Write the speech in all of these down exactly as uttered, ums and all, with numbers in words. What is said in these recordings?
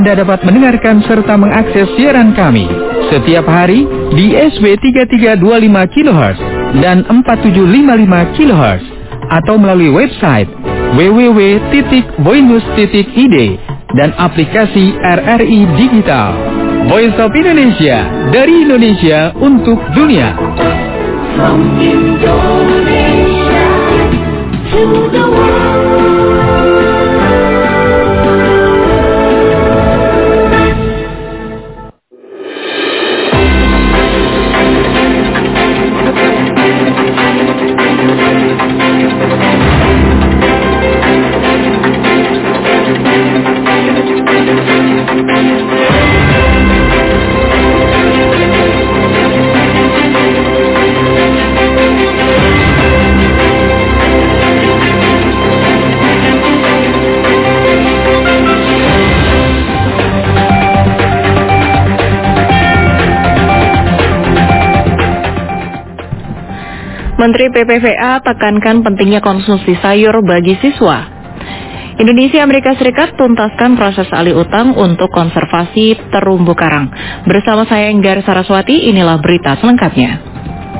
Anda dapat mendengarkan serta mengakses siaran kami setiap hari di S W tiga tiga dua lima kilohertz dan empat tujuh lima lima kilohertz atau melalui website w w w titik voinews titik i d dan aplikasi R R I Digital. Voice of Indonesia, dari Indonesia untuk dunia. From Indonesia to the world. Menteri P P V A tekankan pentingnya konsumsi sayur bagi siswa. Indonesia Amerika Serikat tuntaskan proses alih utang untuk konservasi terumbu karang. Bersama saya Enggar Saraswati, inilah berita selengkapnya.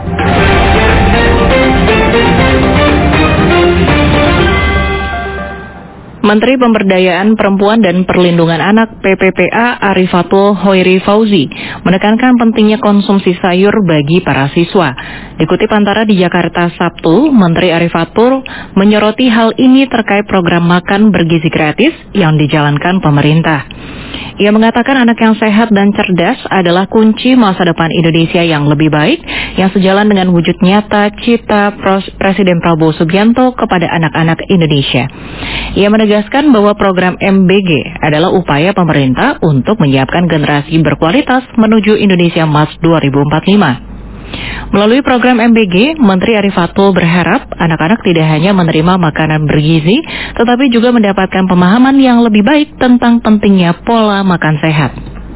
Menteri Pemberdayaan Perempuan dan Perlindungan Anak P P P A Arifatul Hoiri Fauzi menekankan pentingnya konsumsi sayur bagi para siswa. Dikutip Antara di Jakarta Sabtu, Menteri Arifatul menyoroti hal ini terkait program makan bergizi gratis yang dijalankan pemerintah. Ia mengatakan anak yang sehat dan cerdas adalah kunci masa depan Indonesia yang lebih baik, yang sejalan dengan wujud nyata cita Presiden Prabowo Subianto kepada anak-anak Indonesia. Ia menegaskan bahwa program M B G adalah upaya pemerintah untuk menyiapkan generasi berkualitas menuju Indonesia Emas dua ribu empat puluh lima. Melalui program M B G, Menteri Arifatul berharap anak-anak tidak hanya menerima makanan bergizi, tetapi juga mendapatkan pemahaman yang lebih baik tentang pentingnya pola makan sehat.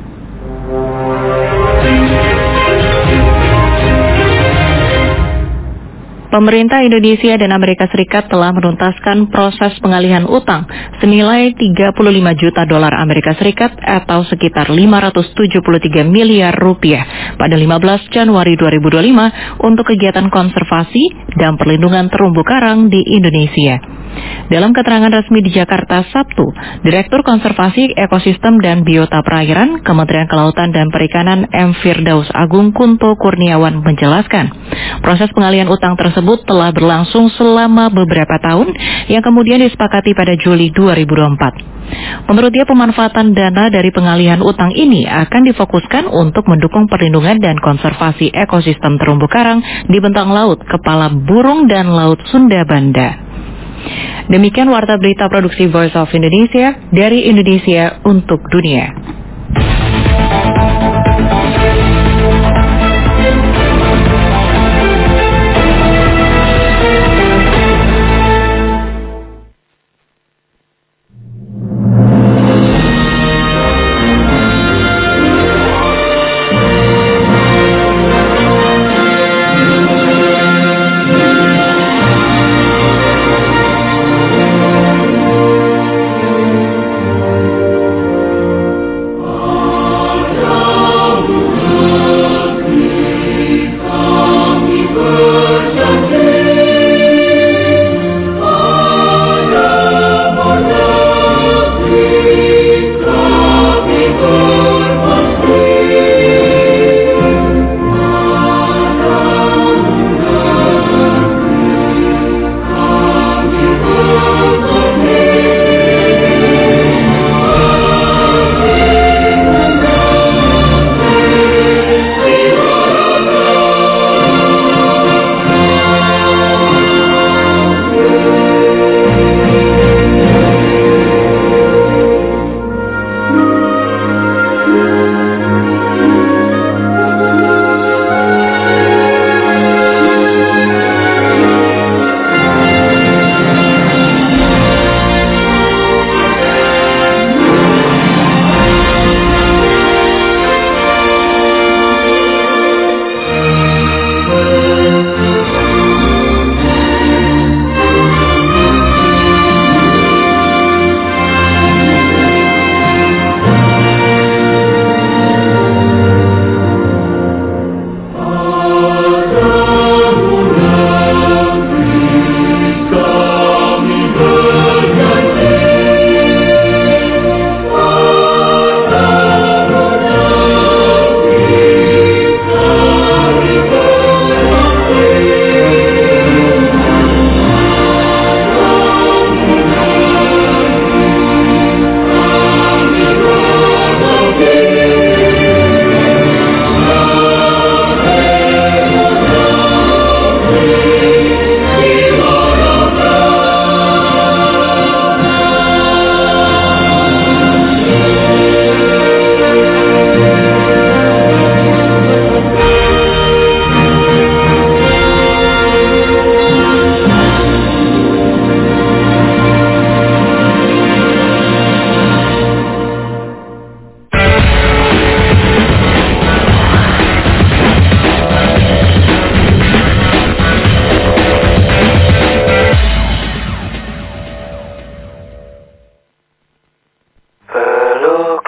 Pemerintah Indonesia dan Amerika Serikat telah menuntaskan proses pengalihan utang senilai tiga puluh lima juta dolar Amerika Serikat atau sekitar lima ratus tujuh puluh tiga miliar rupiah pada lima belas Januari dua ribu dua puluh lima untuk kegiatan konservasi dan perlindungan terumbu karang di Indonesia. Dalam keterangan resmi di Jakarta Sabtu, Direktur Konservasi Ekosistem dan Biota Perairan Kementerian Kelautan dan Perikanan M. Firdaus Agung Kunto Kurniawan menjelaskan, proses pengalihan utang tersebut telah berlangsung selama beberapa tahun yang kemudian disepakati pada Juli dua ribu dua puluh empat. Menurut dia, pemanfaatan dana dari pengalihan utang ini akan difokuskan untuk mendukung perlindungan dan konservasi ekosistem terumbu karang di bentang laut, kepala burung dan laut Sunda Banda. Demikian warta berita produksi Voice of Indonesia dari Indonesia untuk dunia. Oh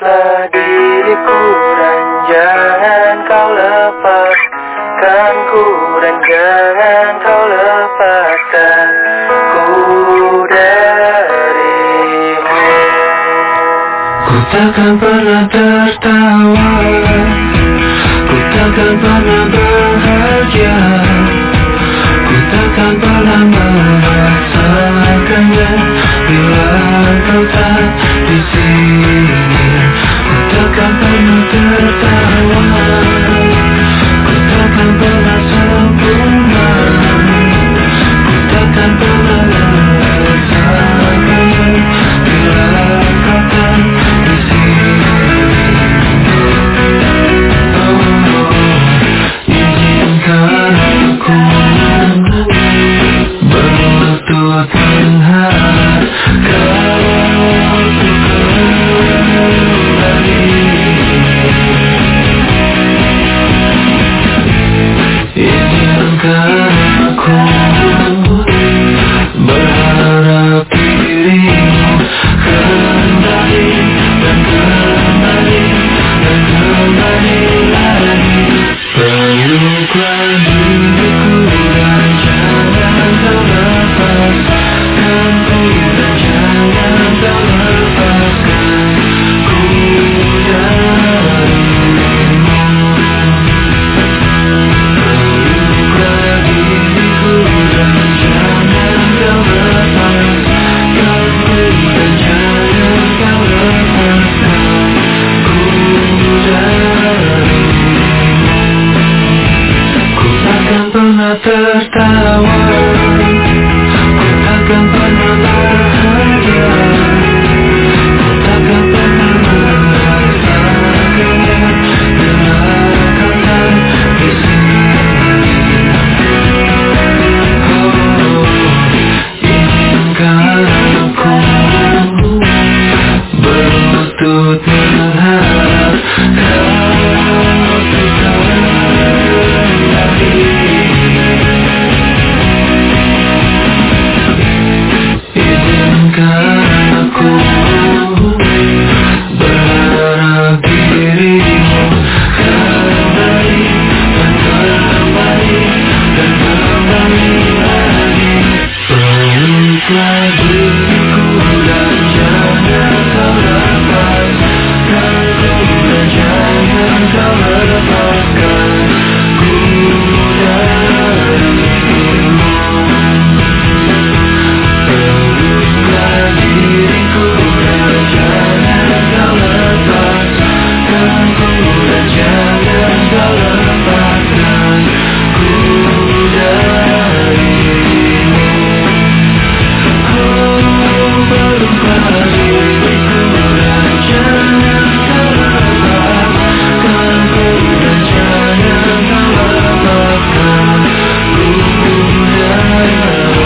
Peluklah diriku dan jangan kau lepaskan ku, dan jangan kau lepaskan ku darimu. Ku takkan pernah tertawa, ku takkan pernah bahagia, ku takkan pernah merasakannya bila kau tak di sini. Ku takkan pernah tertawa, ku takkan pernah sempurna, ku takkan pernah merasakannya bila kau tak di sini. Oh, izinkan aku berlutut menghadap kau kembali. Izinkan aku berharap dirimu kembali dan kembali dan kembali lagi. Peluklah diriku dan jangan kau lepaskan ku, dan jangan kau lepaskan ku darimu. Peluklah diriku dan jangan kau lepaskan ku, dan jangan kau lepaskan ku darimu. Ku takkan pernah tertawa, ku takkan pernah bahagia, ku takkan pernah merasakannya bila kau tak di sini. Oh, izinkan aku berlutut menghadap kau kembali. Izinkan aku berharap dirimu kembali dan kembali dan kembali lagi. Peluklah diriku dan jangan kau lepaskan ku, dan jangan kau lepaskan ku darimu. Peluklah diriku dan jangan kau lepaskan ku, dan jangan kau lepaskan ku darimu. Oh, peluklah diriku dan jangan kau lepaskan ku, dan jangan kau lepaskan ku darimu.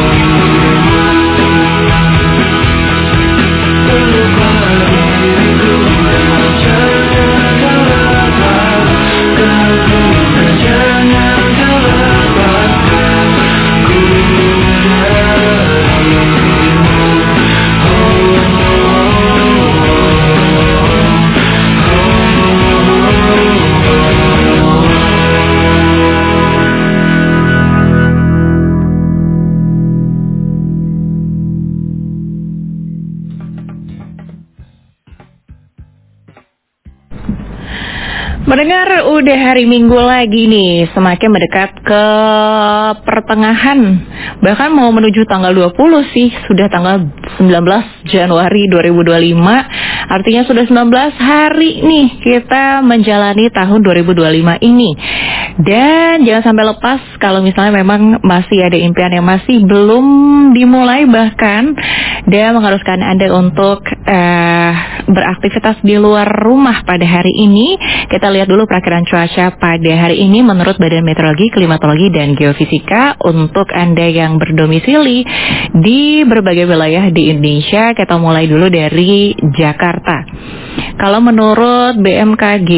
Peluklah diriku dan jangan kau lepaskan ku, dan jangan kau lepaskan ku darimu. Oh, oh, Mendengar udah hari Minggu lagi nih, semakin mendekat ke pertengahan, bahkan mau menuju tanggal dua puluh sih, sudah tanggal sembilan belas Januari dua ribu dua puluh lima, artinya sudah sembilan belas hari nih kita menjalani tahun dua ribu dua puluh lima ini. Dan jangan sampai lepas kalau misalnya memang masih ada impian yang masih belum dimulai bahkan, dan mengharuskan Anda untuk uh, beraktivitas di luar rumah pada hari ini. Kita lihat dulu perakiran cuaca pada hari ini menurut Badan Meteorologi, Klimatologi, dan Geofisika untuk Anda yang berdomisili di berbagai wilayah di Indonesia. Kita mulai dulu dari Jakarta. Kalau menurut B M K G,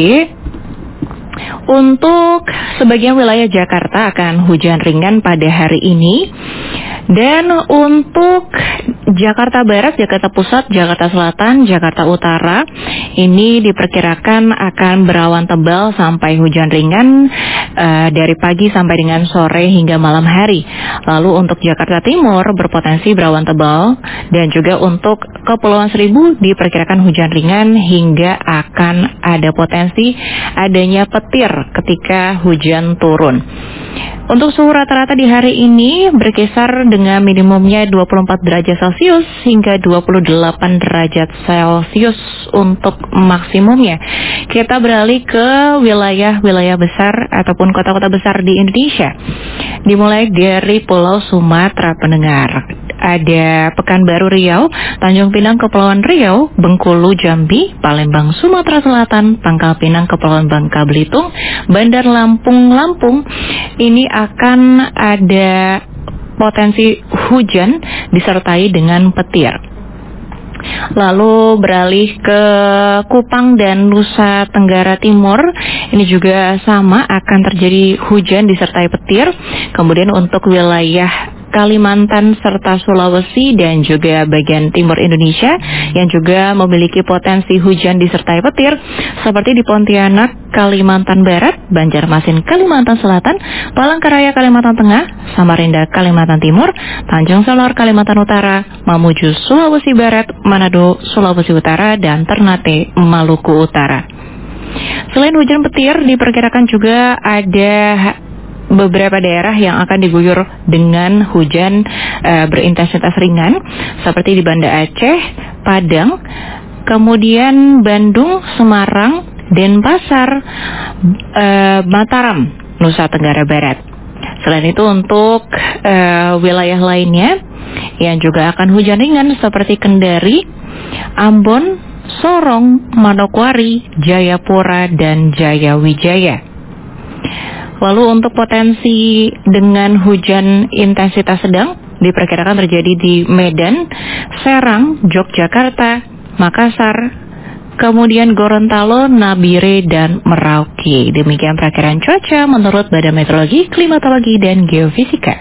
untuk sebagian wilayah Jakarta akan hujan ringan pada hari ini. Dan untuk Jakarta Barat, Jakarta Pusat, Jakarta Selatan, Jakarta Utara ini diperkirakan akan berawan tebal sampai hujan ringan uh, dari pagi sampai dengan sore hingga malam hari. Lalu untuk Jakarta Timur berpotensi berawan tebal, dan juga untuk Kepulauan Seribu diperkirakan hujan ringan hingga akan ada potensi adanya petir ketika hujan turun. Untuk suhu rata-rata di hari ini berkisar dengan minimumnya dua puluh empat derajat Celcius hingga dua puluh delapan derajat Celcius untuk maksimumnya. Kita beralih ke wilayah-wilayah besar ataupun kota-kota besar di Indonesia. Dimulai dari Pulau Sumatera pendengar. Ada Pekanbaru Riau, Tanjung Pinang Kepulauan Riau, Bengkulu Jambi, Palembang Sumatera Selatan, Pangkal Pinang Kepulauan Bangka Belitung, Bandar Lampung Lampung. Ini akan ada potensi hujan disertai dengan petir. Lalu beralih ke Kupang dan Nusa Tenggara Timur, ini juga sama akan terjadi hujan disertai petir. Kemudian untuk wilayah Kalimantan serta Sulawesi dan juga bagian timur Indonesia yang juga memiliki potensi hujan disertai petir seperti di Pontianak, Kalimantan Barat, Banjarmasin, Kalimantan Selatan, Palangkaraya, Kalimantan Tengah, Samarinda, Kalimantan Timur, Tanjung Selor, Kalimantan Utara, Mamuju, Sulawesi Barat, Manado, Sulawesi Utara, dan Ternate, Maluku Utara. Selain hujan petir, diperkirakan juga ada beberapa daerah yang akan diguyur dengan hujan e, berintensitas ringan seperti di Banda Aceh, Padang, kemudian Bandung, Semarang, Denpasar, e, Mataram, Nusa Tenggara Barat. Selain itu untuk e, wilayah lainnya yang juga akan hujan ringan seperti Kendari, Ambon, Sorong, Manokwari, Jayapura, dan Jayawijaya. Lalu untuk potensi dengan hujan intensitas sedang diperkirakan terjadi di Medan, Serang, Yogyakarta, Makassar, kemudian Gorontalo, Nabire, dan Merauke. Demikian perakiran cuaca menurut Badan Meteorologi, Klimatologi, dan Geofisika.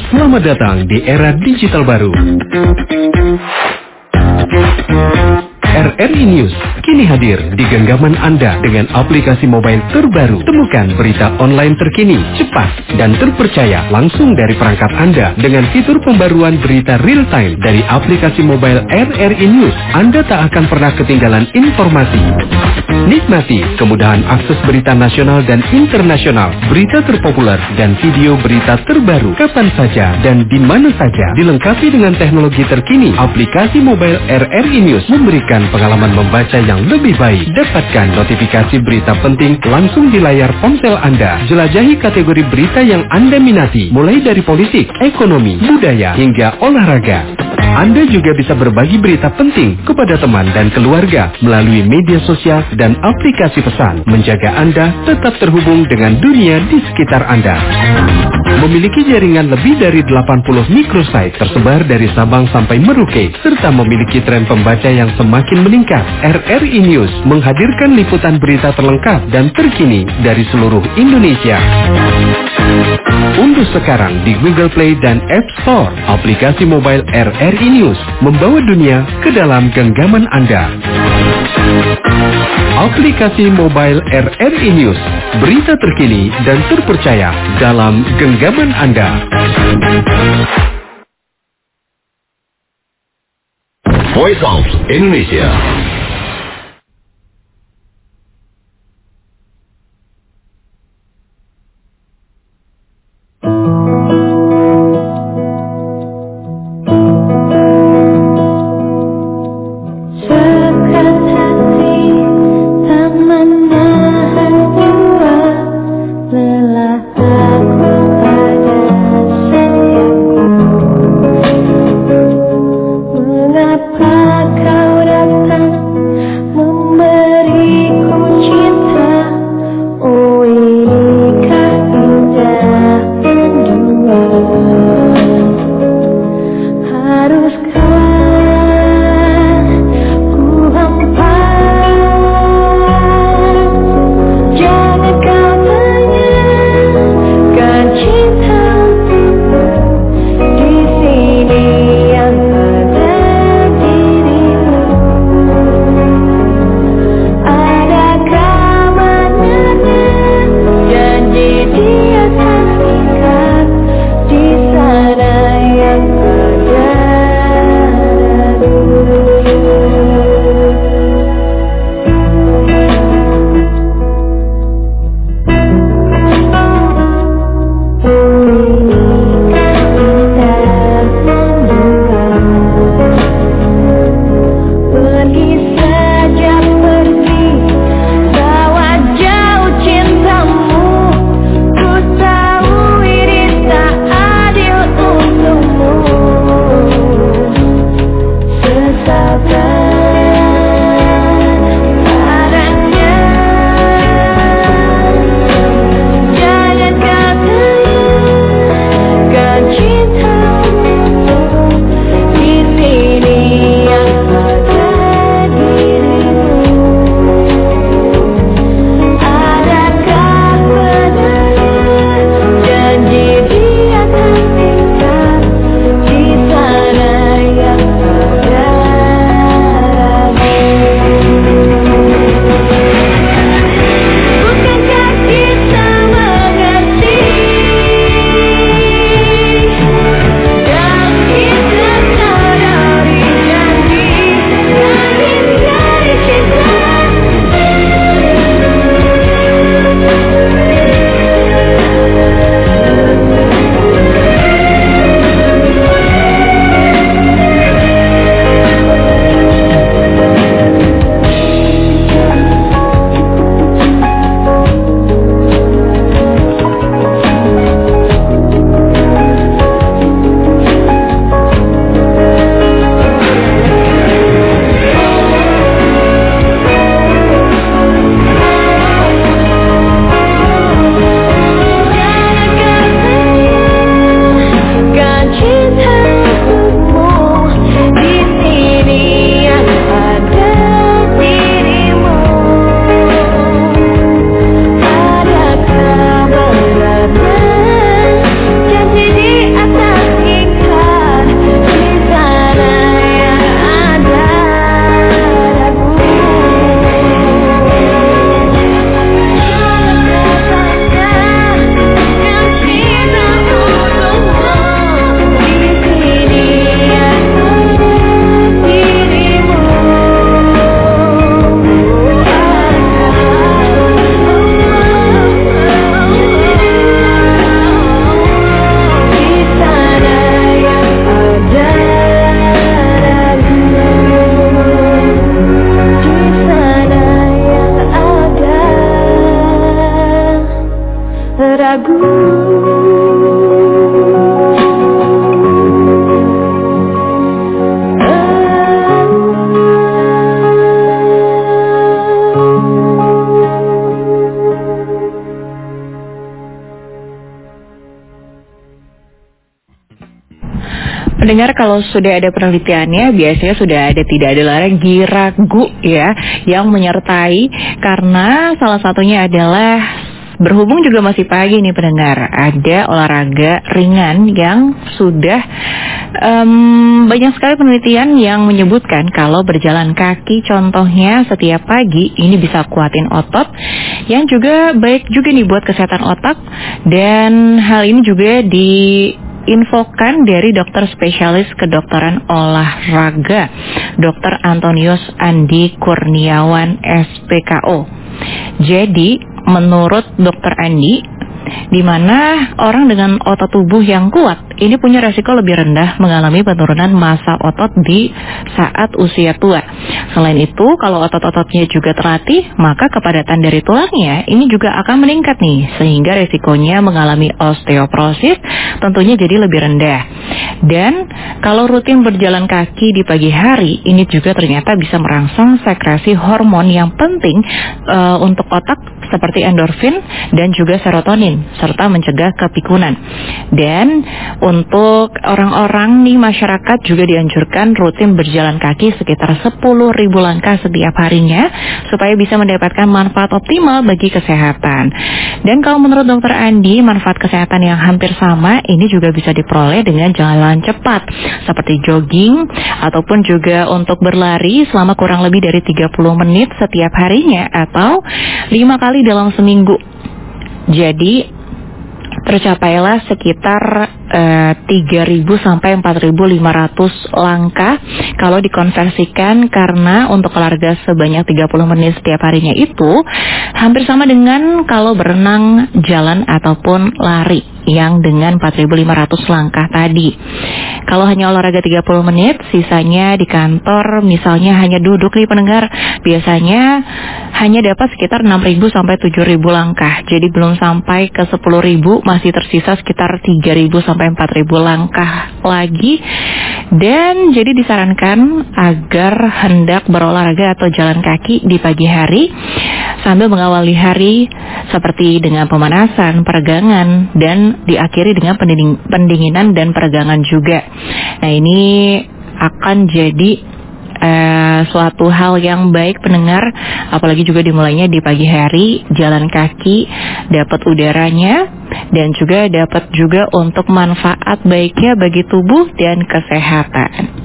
Selamat datang di era digital baru. R R I News kini hadir di genggaman Anda dengan aplikasi mobile terbaru. Temukan berita online terkini, cepat, dan terpercaya langsung dari perangkat Anda dengan fitur pembaruan berita real time dari aplikasi mobile R R I News. Anda tak akan pernah ketinggalan informasi. Nikmati kemudahan akses berita nasional dan internasional, berita terpopuler, dan video berita terbaru kapan saja dan di mana saja. Dilengkapi dengan teknologi terkini, aplikasi mobile R R I News memberikan pengalaman membaca yang lebih baik. Dapatkan notifikasi berita penting langsung di layar ponsel Anda. Jelajahi kategori berita yang Anda minati, mulai dari politik, ekonomi, budaya, hingga olahraga. Anda juga bisa berbagi berita penting kepada teman dan keluarga melalui media sosial dan aplikasi pesan, menjaga Anda tetap terhubung dengan dunia di sekitar Anda. Memiliki jaringan lebih dari delapan puluh microsite tersebar dari Sabang sampai Merauke, serta memiliki tren pembaca yang semakin meningkat. R R I News menghadirkan liputan berita terlengkap dan terkini dari seluruh Indonesia. Unduh sekarang di Google Play dan App Store aplikasi mobile R R I News, membawa dunia ke dalam genggaman Anda. Aplikasi mobile R R I News, berita terkini dan terpercaya dalam genggaman Anda. Voice of Indonesia. Sabar. Pendengar, kalau sudah ada penelitiannya, biasanya sudah ada tidak ada lagi ragu ya yang menyertai, karena salah satunya adalah berhubung juga masih pagi nih pendengar, ada olahraga ringan yang sudah um, banyak sekali penelitian yang menyebutkan kalau berjalan kaki contohnya setiap pagi ini bisa kuatin otot, yang juga baik juga nih buat kesehatan otak. Dan hal ini juga di infokan dari dokter spesialis kedokteran olahraga, dokter Antonius Andi Kurniawan S P K O. Jadi menurut dokter Andi, di mana orang dengan otot tubuh yang kuat ini punya resiko lebih rendah mengalami penurunan massa otot di saat usia tua. Selain itu, kalau otot-ototnya juga terlatih, maka kepadatan dari tulangnya ini juga akan meningkat nih, sehingga resikonya mengalami osteoporosis tentunya jadi lebih rendah. Dan kalau rutin berjalan kaki di pagi hari, ini juga ternyata bisa merangsang sekresi hormon yang penting uh, untuk otak seperti endorfin dan juga serotonin, serta mencegah kepikunan. Dan untuk orang-orang di masyarakat juga dianjurkan rutin berjalan kaki sekitar sepuluh ribu langkah setiap harinya supaya bisa mendapatkan manfaat optimal bagi kesehatan. Dan kalau menurut dokter Andi, manfaat kesehatan yang hampir sama ini juga bisa diperoleh dengan jalan cepat seperti jogging ataupun juga untuk berlari selama kurang lebih dari tiga puluh menit setiap harinya atau lima kali dalam seminggu. Jadi tercapailah sekitar uh, tiga ribu sampai empat ribu lima ratus langkah kalau dikonversikan, karena untuk olahraga sebanyak tiga puluh menit setiap harinya itu hampir sama dengan kalau berenang, jalan ataupun lari yang dengan empat ribu lima ratus langkah tadi. Kalau hanya olahraga tiga puluh menit, sisanya di kantor misalnya hanya duduk nih pendengar, biasanya hanya dapat sekitar enam ribu sampai tujuh ribu langkah. Jadi belum sampai ke sepuluh ribu, masih tersisa sekitar tiga ribu sampai empat ribu langkah lagi. Dan jadi disarankan agar hendak berolahraga atau jalan kaki di pagi hari sambil mengawali hari seperti dengan pemanasan, peregangan, dan diakhiri dengan pending- pendinginan dan peregangan juga. Nah, ini akan jadi uh, suatu hal yang baik pendengar, apalagi juga dimulainya di pagi hari, jalan kaki, dapat udaranya, dan juga dapat juga untuk manfaat baiknya bagi tubuh dan kesehatan.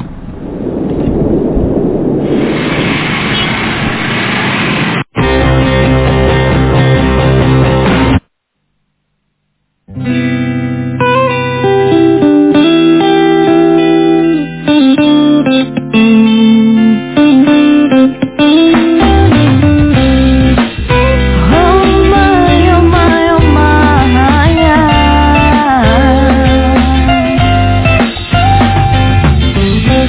Oh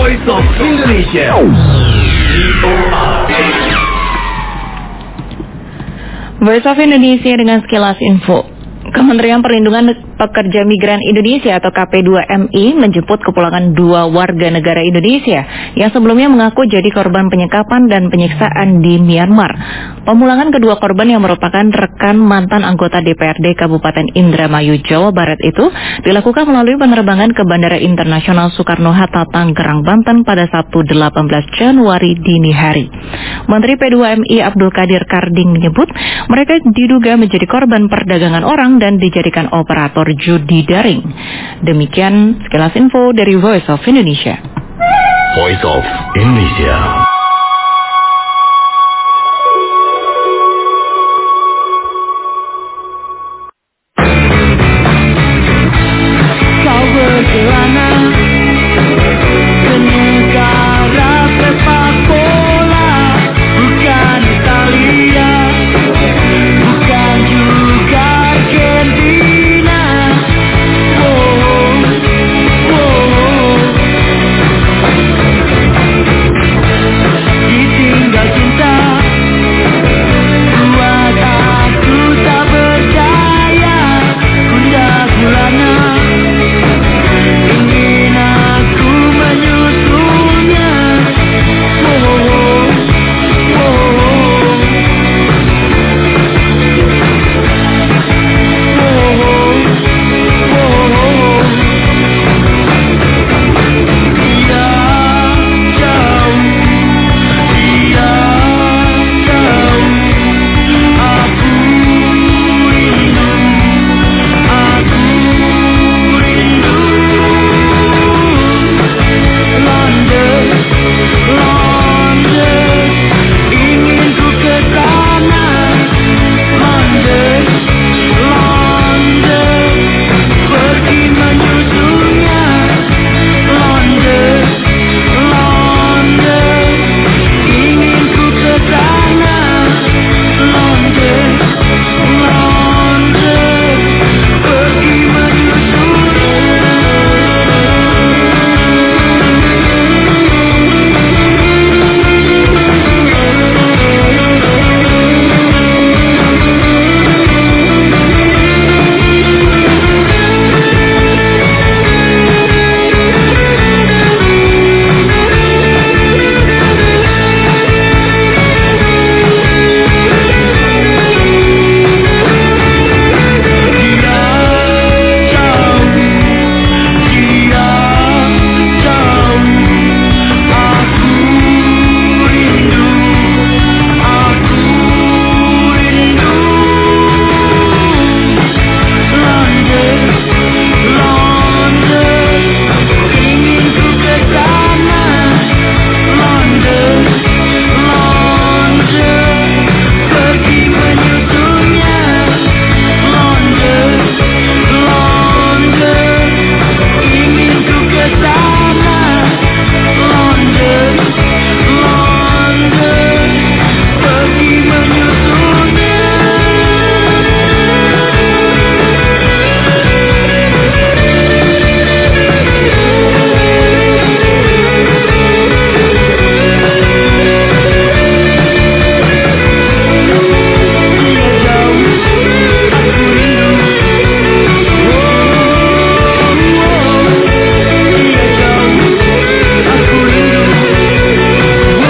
Voice of Indonesia. Voice of Indonesia dengan sekilas info. Kementerian Perlindungan Pekerja Migran Indonesia atau K P dua M I menjemput kepulangan dua warga negara Indonesia yang sebelumnya mengaku jadi korban penyekapan dan penyiksaan di Myanmar. Pemulangan kedua korban yang merupakan rekan mantan anggota D P R D Kabupaten Indramayu, Jawa Barat itu dilakukan melalui penerbangan ke Bandara Internasional Soekarno-Hatta, Tangerang, Banten pada Sabtu delapan belas Januari dini hari. Menteri P dua M I Abdul Qadir Karding menyebut mereka diduga menjadi korban perdagangan orang dan dijadikan operator judi daring. Demikian sekilas info dari Voice of Indonesia. Voice of Indonesia. Kau berkelana ke negara sepak bola, bukan Italia, bukan juga Argentina. Oh, oh, oh. Ditinggal cinta buat aku tak percaya, gundah gulana ingin aku menyusulnya. Oh, oh, oh. Dia jauh, dia jauh, aku rindu, aku rindu. London, London, ingin ku ke sana. London, London, pergi menyusulnya. London, London, ingin ku ke sana. London, London, pergi menyusulnya. Dia jauh, dia jauh, aku rindu, aku rindu. London, London, ingin ku ke sana. London, London, pergi menyusulnya. London, London, ingin ku ke sana. London, London, pergi menyusulnya. Dia jauh, aku rindu. Oh, oh, dia jauh, aku rindu. Oh,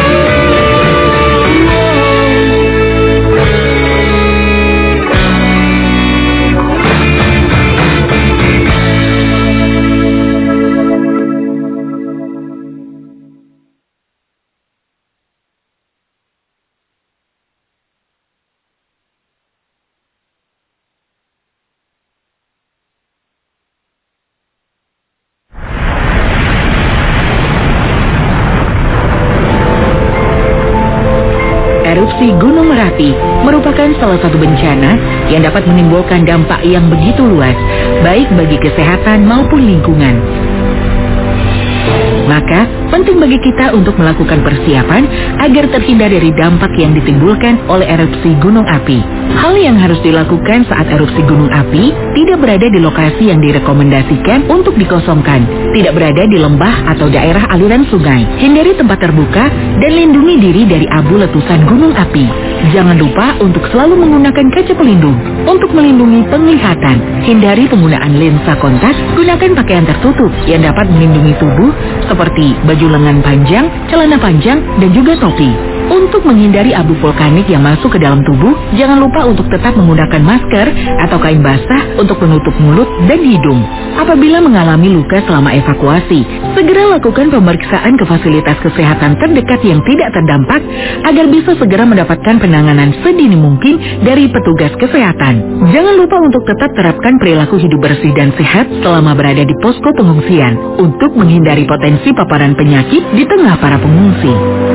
Erupsi Gunung Merapi merupakan salah satu bencana yang dapat menimbulkan dampak yang begitu luas, baik bagi kesehatan maupun lingkungan. Maka, Penting bagi kita untuk melakukan persiapan agar terhindar dari dampak yang ditimbulkan oleh erupsi gunung api. Hal yang harus dilakukan saat erupsi gunung api, tidak berada di lokasi yang direkomendasikan untuk dikosongkan, tidak berada di lembah atau daerah aliran sungai. Hindari tempat terbuka dan lindungi diri dari abu letusan gunung api. Jangan lupa untuk selalu menggunakan kaca pelindung untuk melindungi penglihatan. Hindari penggunaan lensa kontak, gunakan pakaian tertutup yang dapat melindungi tubuh seperti baju lengan panjang, celana panjang, dan juga topi. Untuk menghindari abu vulkanik yang masuk ke dalam tubuh, jangan lupa untuk tetap menggunakan masker atau kain basah untuk menutup mulut dan hidung. Apabila mengalami luka selama evakuasi, segera lakukan pemeriksaan ke fasilitas kesehatan terdekat yang tidak terdampak agar bisa segera mendapatkan penanganan sedini mungkin dari petugas kesehatan. Jangan lupa untuk tetap terapkan perilaku hidup bersih dan sehat selama berada di posko pengungsian untuk menghindari potensi paparan penyakit di tengah para pengungsi.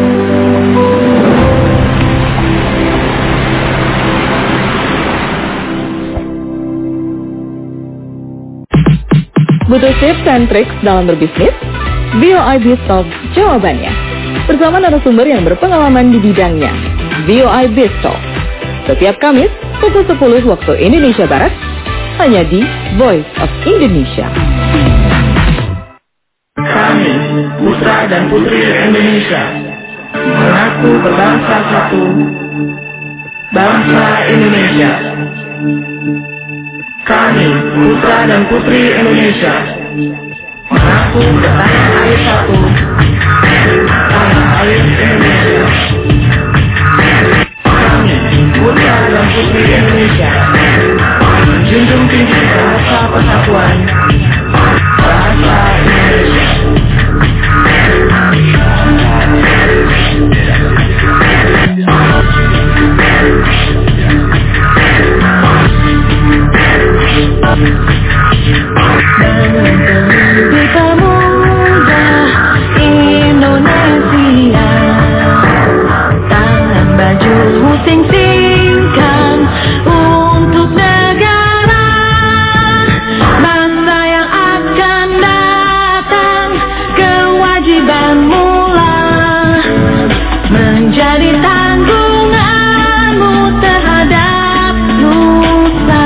Butuh tips dan trik dalam berbisnis? V O I BizTalk jawabannya. Bersama narasumber yang berpengalaman di bidangnya. V O I BizTalk. Setiap Kamis, pukul sepuluh waktu Indonesia Barat, hanya di Voice of Indonesia. Kami, putra dan putri Indonesia, mengaku berbangsa satu, bangsa Indonesia. Kami, putra dan putri Indonesia, mengaku bertanah air satu, tanah air Indonesia. Kami, putra dan putri Indonesia, menjunjung tinggi bahasa persatuan, bahasa Indonesia. Kita muda Indonesia, tangan baju sing-singkan untuk negara, bangsa yang akan datang, kewajiban mula menjadi tanggunganmu terhadap nusa.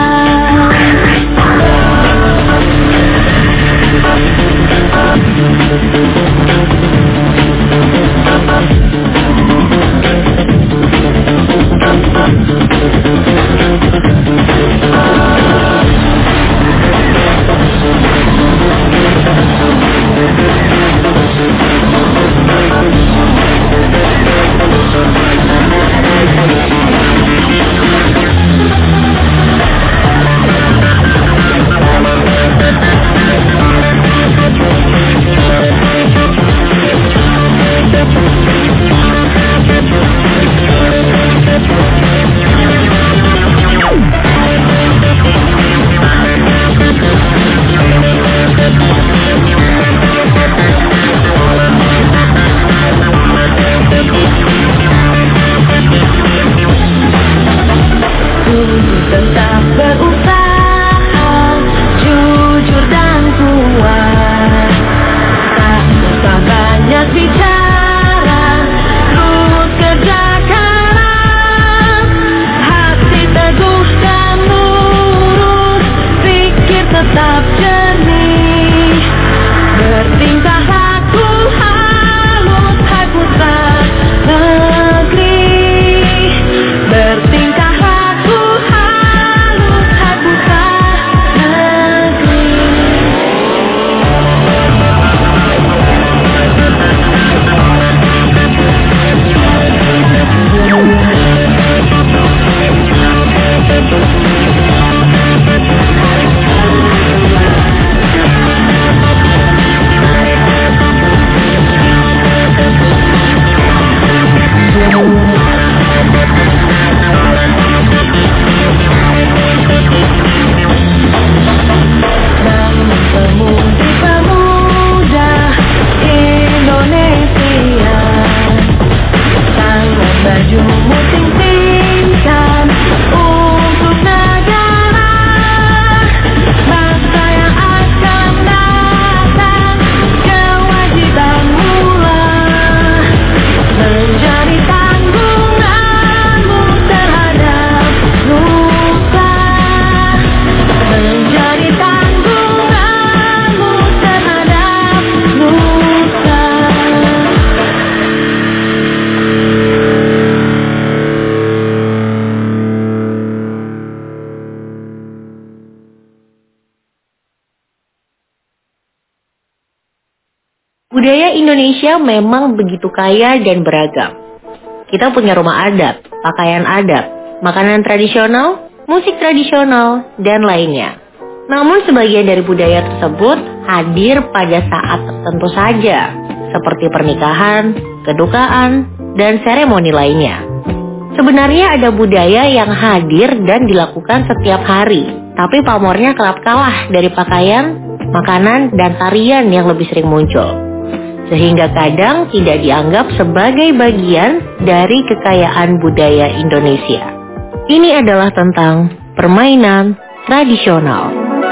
Budaya Indonesia memang begitu kaya dan beragam. Kita punya rumah adat, pakaian adat, makanan tradisional, musik tradisional, dan lainnya. Namun sebagian dari budaya tersebut hadir pada saat tertentu saja, seperti pernikahan, kedukaan, dan seremoni lainnya. Sebenarnya ada budaya yang hadir dan dilakukan setiap hari, tapi pamornya kerap kalah dari pakaian, makanan, dan tarian yang lebih sering muncul. Sehingga kadang tidak dianggap sebagai bagian dari kekayaan budaya Indonesia. Ini adalah tentang permainan tradisional.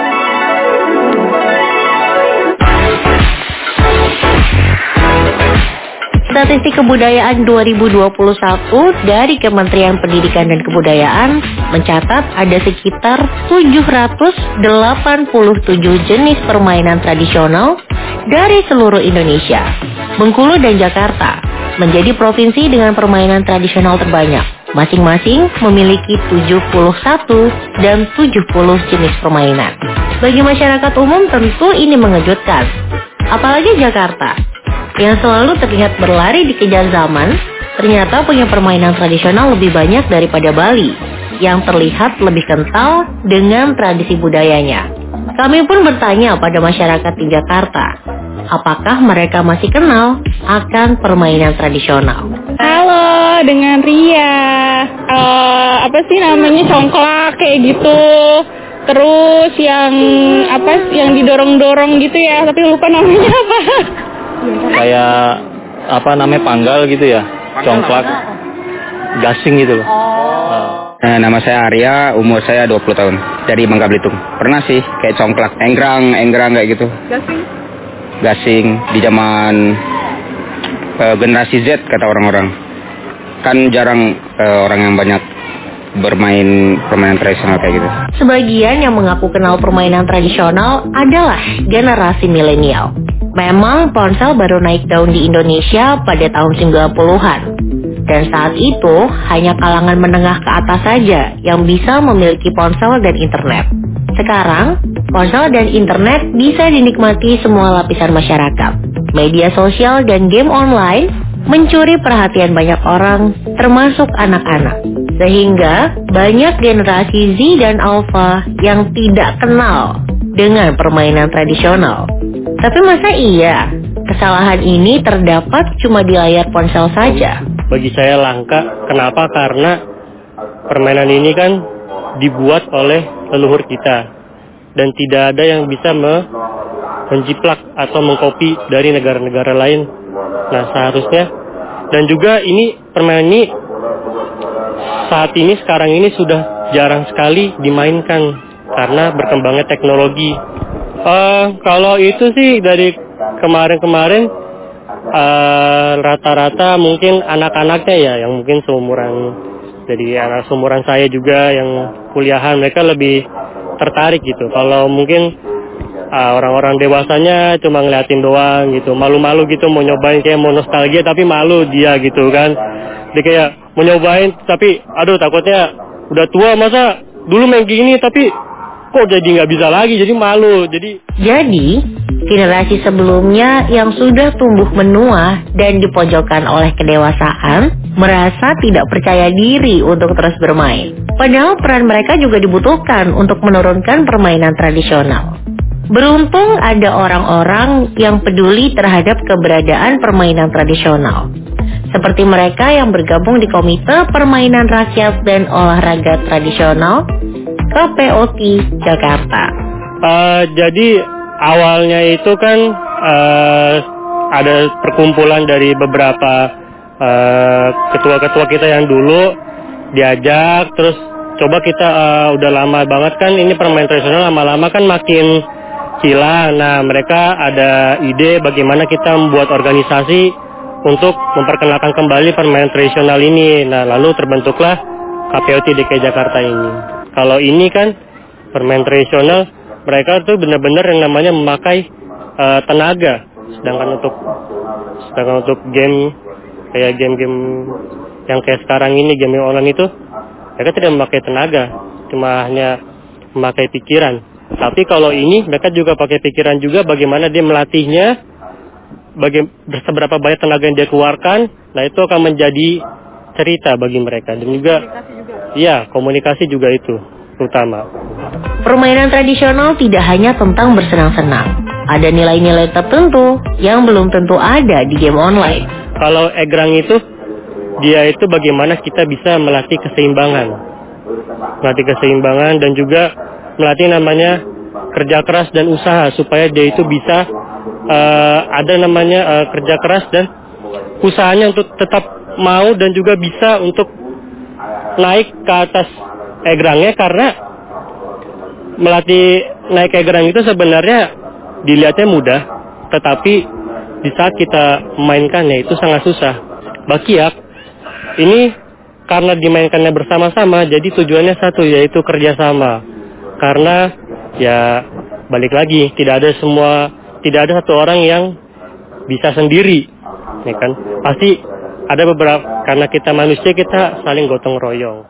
Statistik Kebudayaan dua ribu dua puluh satu dari Kementerian Pendidikan dan Kebudayaan mencatat ada sekitar tujuh ratus delapan puluh tujuh jenis permainan tradisional dari seluruh Indonesia. Bengkulu dan Jakarta menjadi provinsi dengan permainan tradisional terbanyak. Masing-masing memiliki tujuh puluh satu dan tujuh puluh jenis permainan. Bagi masyarakat umum tentu ini mengejutkan. Apalagi Jakarta, yang selalu terlihat berlari dikejar zaman, ternyata punya permainan tradisional lebih banyak daripada Bali, yang terlihat lebih kental dengan tradisi budayanya. Kami pun bertanya pada masyarakat di Jakarta, apakah mereka masih kenal akan permainan tradisional? Halo, dengan Ria. Uh, apa sih namanya, congklak kayak gitu. Terus yang apa yang didorong-dorong gitu ya, tapi lupa namanya apa. Kayak apa namanya, panggal gitu ya, congklak, gasing gitu loh. Nah, nama saya Arya, umur saya dua puluh tahun, dari Bangka Belitung. Pernah sih kayak congklak, enggrang, enggrang kayak gitu. Gasing? Gasing di zaman uh, generasi Z kata orang-orang. Kan jarang uh, orang yang banyak bermain permainan tradisional kayak gitu. Sebagian yang mengaku kenal permainan tradisional adalah generasi milenial. Memang ponsel baru naik daun di Indonesia pada tahun sembilan puluhan. Dan saat itu hanya kalangan menengah ke atas saja yang bisa memiliki ponsel dan internet. Sekarang, ponsel dan internet bisa dinikmati semua lapisan masyarakat. Media sosial dan game online mencuri perhatian banyak orang, termasuk anak-anak. Sehingga banyak generasi Z dan Alpha yang tidak kenal dengan permainan tradisional. Tapi masa iya kesalahan ini terdapat cuma di layar ponsel saja? Bagi saya langka. Kenapa? Karena permainan ini kan dibuat oleh leluhur kita. Dan tidak ada yang bisa me- menjiplak atau mengkopi dari negara-negara lain. Nah, seharusnya. Dan juga ini permainan ini saat ini, sekarang ini sudah jarang sekali dimainkan karena berkembangnya teknologi. Uh, kalau itu sih dari kemarin-kemarin uh, rata-rata mungkin anak-anaknya ya, yang mungkin seumuran, jadi anak seumuran saya juga yang kuliahan, mereka lebih tertarik gitu. Kalau mungkin uh, orang-orang dewasanya cuma ngeliatin doang gitu, malu-malu gitu, mau nyobain kayak mau nostalgia tapi malu dia gitu kan. Dia kayak mau nyobain tapi aduh takutnya udah tua, masa dulu main gini tapi kok jadi nggak bisa lagi, jadi malu. Jadi Jadi generasi sebelumnya yang sudah tumbuh menua dan dipojokkan oleh kedewasaan merasa tidak percaya diri untuk terus bermain. Padahal peran mereka juga dibutuhkan untuk menurunkan permainan tradisional. Beruntung ada orang-orang yang peduli terhadap keberadaan permainan tradisional. Seperti mereka yang bergabung di Komite Permainan Rakyat dan Olahraga Tradisional K P O T Jakarta. Uh, jadi awalnya itu kan uh, ada perkumpulan dari beberapa uh, ketua-ketua kita yang dulu diajak, terus coba kita uh, udah lama banget kan ini permainan tradisional, lama-lama kan makin hilang. Nah, mereka ada ide bagaimana kita membuat organisasi untuk memperkenalkan kembali permainan tradisional ini. Nah, lalu terbentuklah K P O T D K I Jakarta ini. Kalau ini kan permainan tradisional, mereka tuh benar-benar yang namanya memakai uh, tenaga. Sedangkan untuk sedangkan untuk game kayak game-game yang kayak sekarang ini, game online itu, mereka tidak memakai tenaga, cuma hanya memakai pikiran. Tapi kalau ini mereka juga pakai pikiran juga, bagaimana dia melatihnya baga- seberapa banyak tenaga yang dia keluarkan, nah itu akan menjadi cerita bagi mereka. Dan juga, iya, komunikasi juga itu utama. Permainan tradisional tidak hanya tentang bersenang-senang. Ada nilai-nilai tertentu yang belum tentu ada di game online. Kalau egrang itu, dia itu bagaimana kita bisa melatih keseimbangan. Melatih keseimbangan dan juga melatih namanya kerja keras dan usaha. Supaya dia itu bisa uh, ada namanya uh, kerja keras dan usahanya untuk tetap mau dan juga bisa untuk naik ke atas egrangnya. Karena melatih naik egrang itu sebenarnya dilihatnya mudah, tetapi di saat kita memainkannya itu sangat susah. Bakiak ini karena dimainkannya bersama-sama, jadi tujuannya satu, yaitu kerjasama. Karena ya balik lagi, tidak ada semua, tidak ada satu orang yang bisa sendiri, ya kan? Pasti ada beberapa, karena kita manusia, kita saling gotong royong.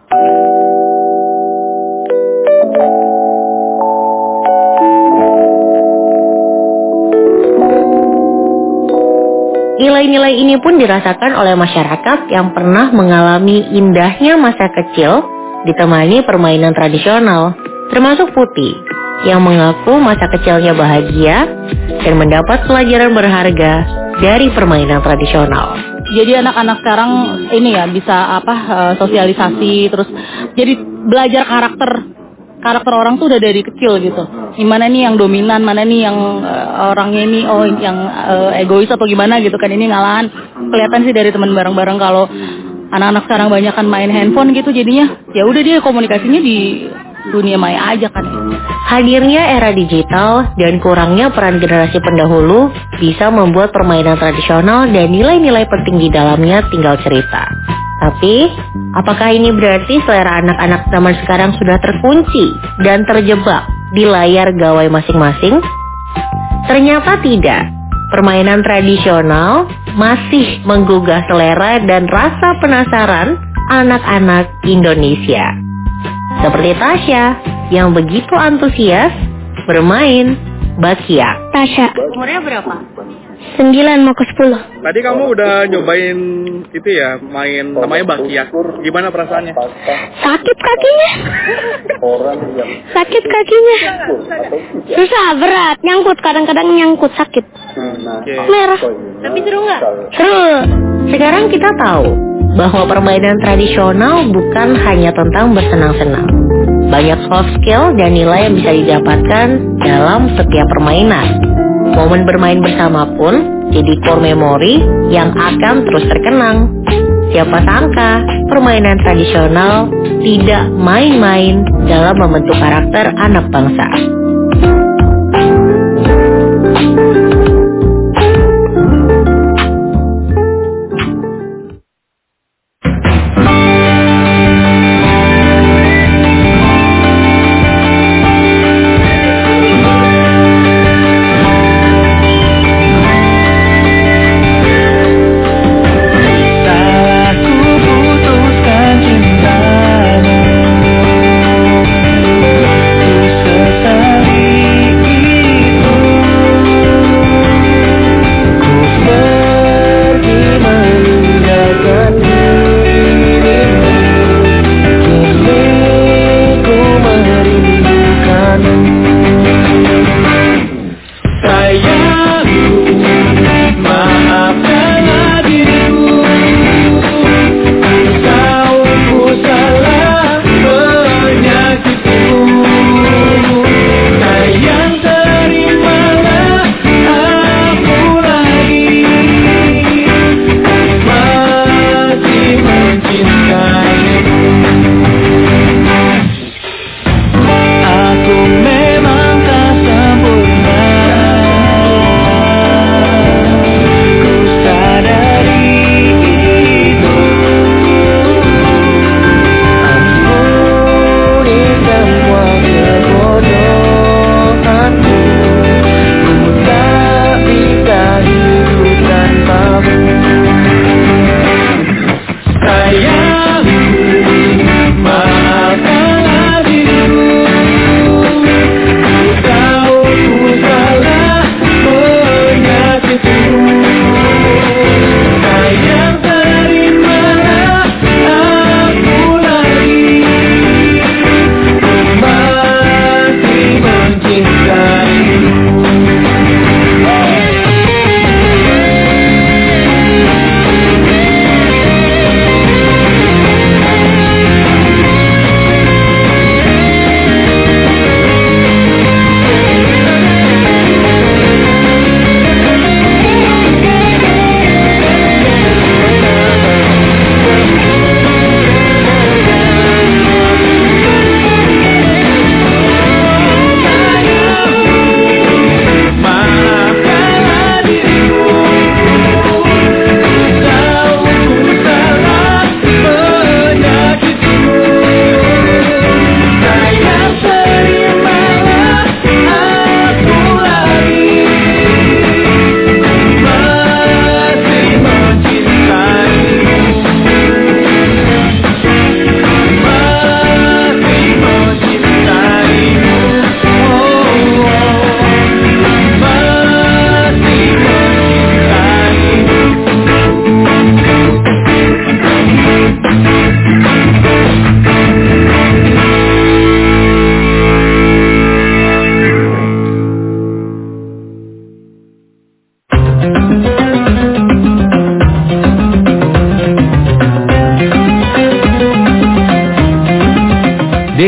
Nilai-nilai ini pun dirasakan oleh masyarakat yang pernah mengalami indahnya masa kecil ditemani permainan tradisional, termasuk Putih, yang mengaku masa kecilnya bahagia dan mendapat pelajaran berharga dari permainan tradisional. Jadi anak-anak sekarang ini ya bisa apa sosialisasi, terus jadi belajar karakter karakter orang tuh udah dari kecil gitu. Gimana nih yang dominan, mana nih yang uh, orangnya ini oh yang uh, egois atau gimana gitu kan, ini ngalahan. Kelihatan sih dari teman bareng-bareng kalau anak-anak sekarang banyak kan main handphone gitu, jadinya ya udah dia komunikasinya di dunia maya aja kan. Hadirnya era digital dan kurangnya peran generasi pendahulu bisa membuat permainan tradisional dan nilai-nilai penting di dalamnya tinggal cerita. Tapi, apakah ini berarti selera anak-anak zaman sekarang sudah terkunci dan terjebak di layar gawai masing-masing? Ternyata tidak. Permainan tradisional masih menggugah selera dan rasa penasaran anak-anak Indonesia. Seperti Tasya yang begitu antusias bermain bakiak. Tasya. Umurnya berapa? Sembilan mau ke sepuluh. Tadi kamu udah nyobain itu ya, main namanya bakiak. Gimana perasaannya? Sakit kakinya. Sakit kakinya. Susah, berat, nyangkut, kadang-kadang nyangkut, sakit. Okay. Merah. Tapi seru nggak? Seru. Sekarang kita tahu bahwa permainan tradisional bukan hanya tentang bersenang-senang. Banyak soft skill dan nilai yang bisa didapatkan dalam setiap permainan. Momen bermain bersama pun jadi core memory yang akan terus terkenang. Siapa sangka permainan tradisional tidak main-main dalam membentuk karakter anak bangsa. Cintamu, ku sesat.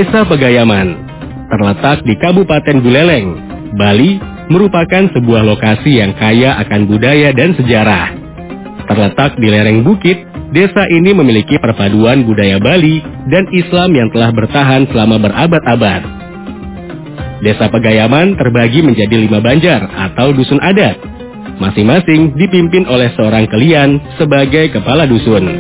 Desa Pegayaman, terletak di Kabupaten Buleleng, Bali, merupakan sebuah lokasi yang kaya akan budaya dan sejarah. Terletak di lereng bukit, desa ini memiliki perpaduan budaya Bali dan Islam yang telah bertahan selama berabad-abad. Desa Pegayaman terbagi menjadi lima banjar atau dusun adat. Masing-masing dipimpin oleh seorang kelian sebagai kepala dusun.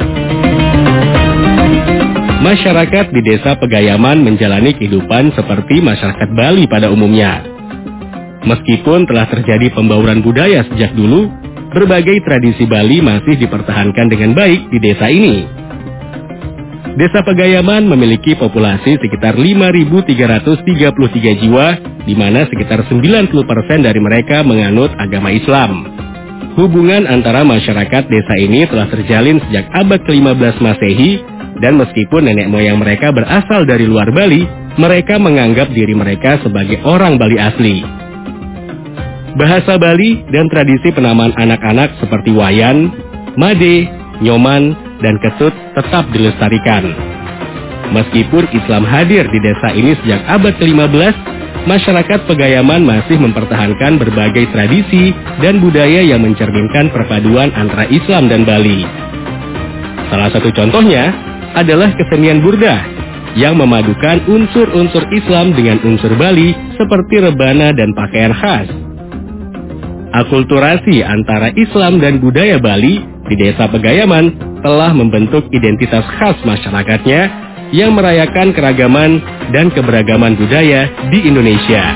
Masyarakat di Desa Pegayaman menjalani kehidupan seperti masyarakat Bali pada umumnya. Meskipun telah terjadi pembauran budaya sejak dulu, berbagai tradisi Bali masih dipertahankan dengan baik di desa ini. Desa Pegayaman memiliki populasi sekitar lima ribu tiga ratus tiga puluh tiga jiwa, di mana sekitar sembilan puluh persen dari mereka menganut agama Islam. Hubungan antara masyarakat desa ini telah terjalin sejak abad kelima belas Masehi, dan meskipun nenek moyang mereka berasal dari luar Bali, mereka menganggap diri mereka sebagai orang Bali asli. Bahasa Bali dan tradisi penamaan anak-anak seperti wayan, made, nyoman, dan ketut tetap dilestarikan. Meskipun Islam hadir di desa ini sejak abad kelima belas, masyarakat Pegayaman masih mempertahankan berbagai tradisi dan budaya yang mencerminkan perpaduan antara Islam dan Bali. Salah satu contohnya adalah kesenian burdah yang memadukan unsur-unsur Islam dengan unsur Bali seperti rebana dan pakaian khas. Akulturasi antara Islam dan budaya Bali di Desa Pegayaman telah membentuk identitas khas masyarakatnya yang merayakan keragaman dan keberagaman budaya di Indonesia.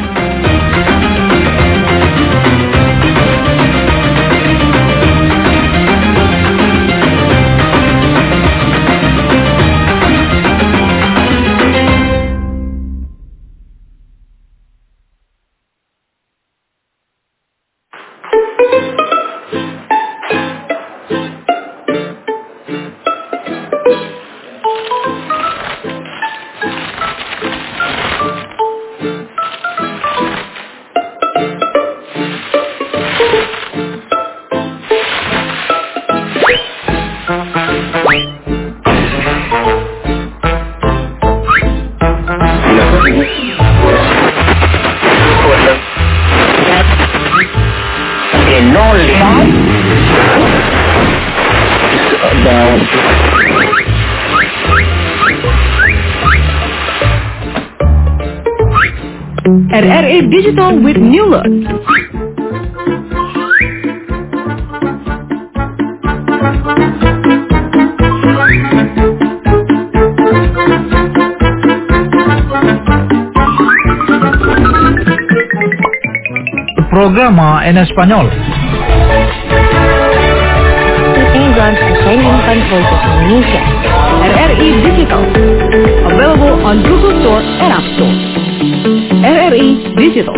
R R I Digital with new look. Programa en español. Ketinggalan persaingan Voices Indonesia. R R I Digital. Available on Google Store and App Store. R R I Digital.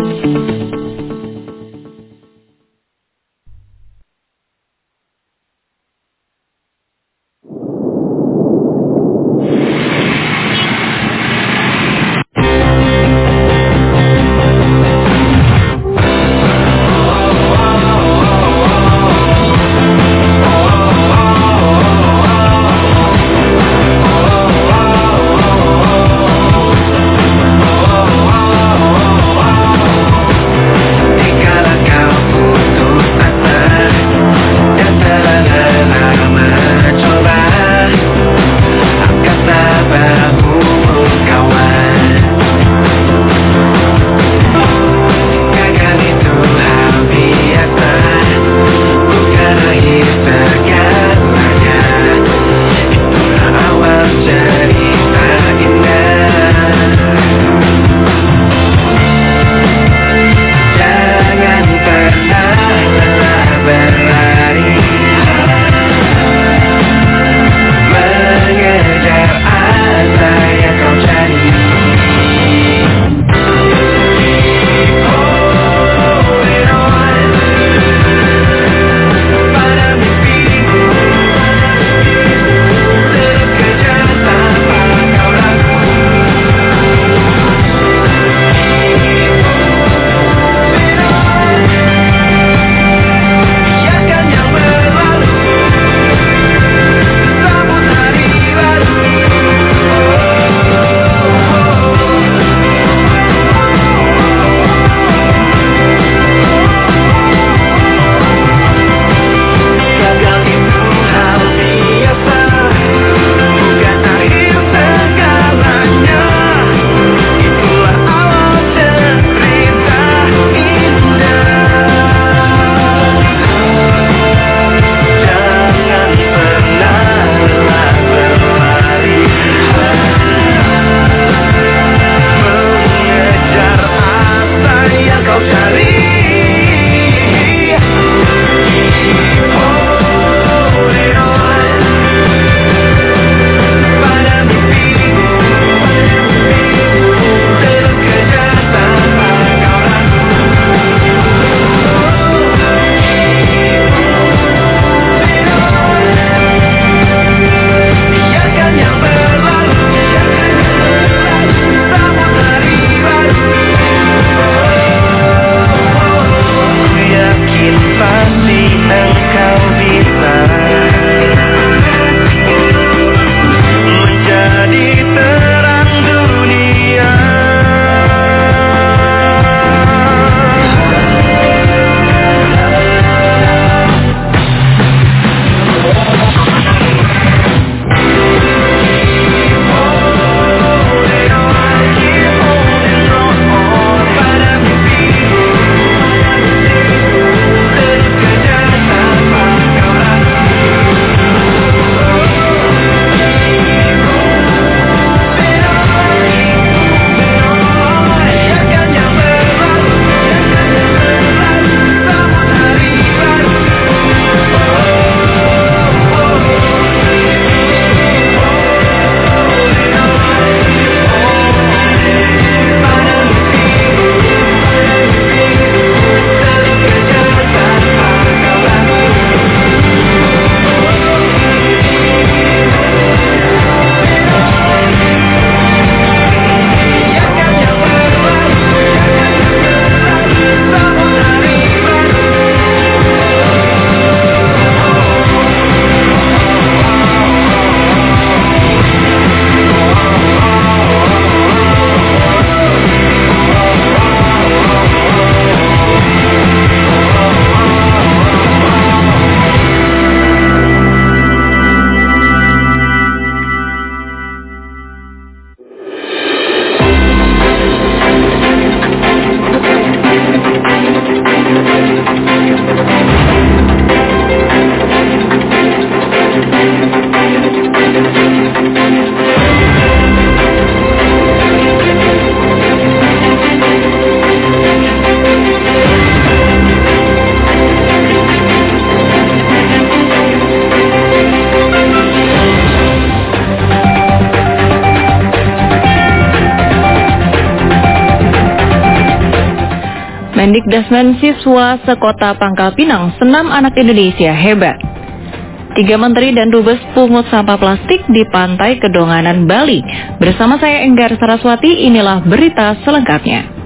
Desmond siswa sekota Pangkal Pinang, senam anak Indonesia hebat. Tiga menteri dan dubes pungut sampah plastik di pantai Kedonganan, Bali. Bersama saya Enggar Saraswati, inilah berita selengkapnya.